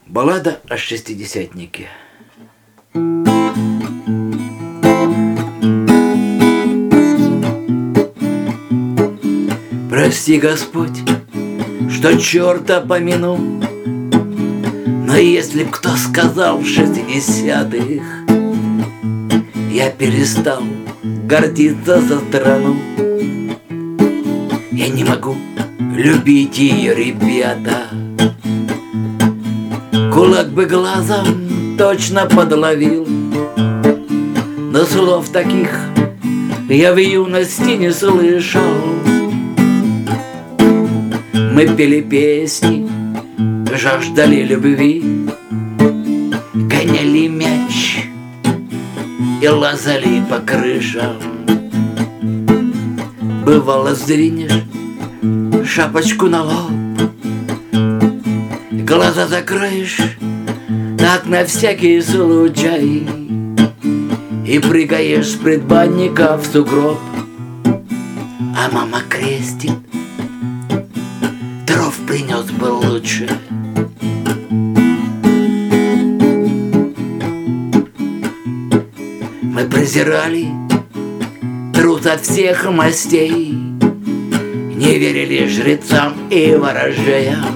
Баллада о шестидесятнике. Прости, Господь, что черта помянул, но если б кто сказал в 60-х, я перестал гордиться за страну. Я не могу любить ее, ребята. Кулак бы глазом точно подловил, но слов таких я в юности не слышал. Мы пели песни, жаждали любви, гоняли мяч и лазали по крышам. Бывало, сдвинешь шапочку на лоб, глаза закроешь, так на всякий случай, и прыгаешь с предбанника в сугроб, а мама крестит: дров принес бы лучше. Мы презирали труд от всех мастей, не верили жрецам и ворожеям,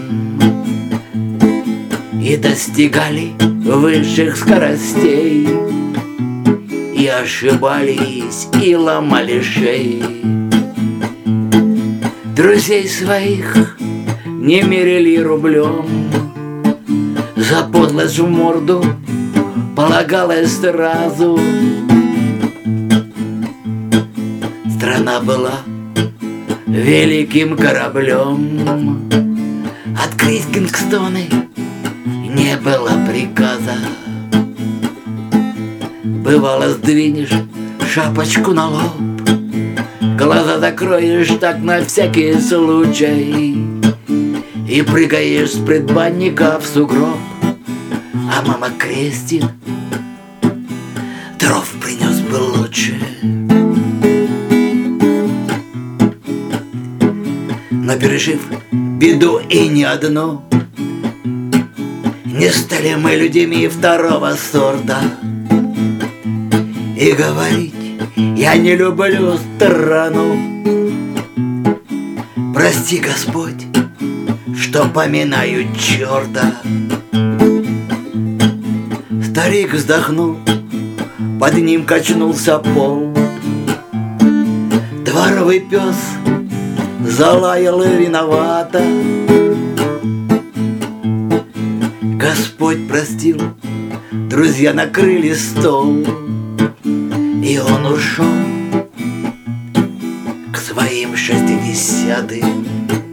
и достигали высших скоростей, и ошибались, и ломали шеи. Друзей своих не мерили рублем, за подлость в морду полагалось сразу. Страна была великим кораблем, открыть Кингстоны не было приказа. Бывало, сдвинешь шапочку на лоб, глаза закроешь так на всякий случай, и прыгаешь с предбанника в сугроб, а мама крестит: дров принес бы лучше. Но пережив беду и не одну, не стали мы людьми второго сорта. И говорить я не люблю страну. Прости, Господь, что поминаю черта. Старик вздохнул, под ним качнулся пол. Дворовый пес залаял виновато. Господь простил, друзья накрыли стол, и он ушел к своим 60-м.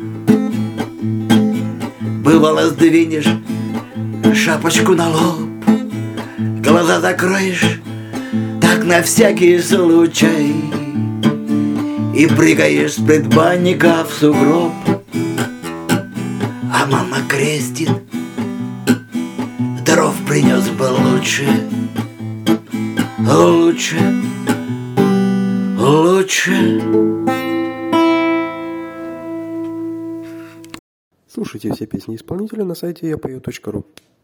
Бывало, сдвинешь шапочку на лоб, глаза закроешь так на всякий случай, и прыгаешь с предбанника в сугроб, а мама крестит: дров принес бы лучше. Лучше, лучше. Слушайте все песни исполнителя на сайте yapою.ru.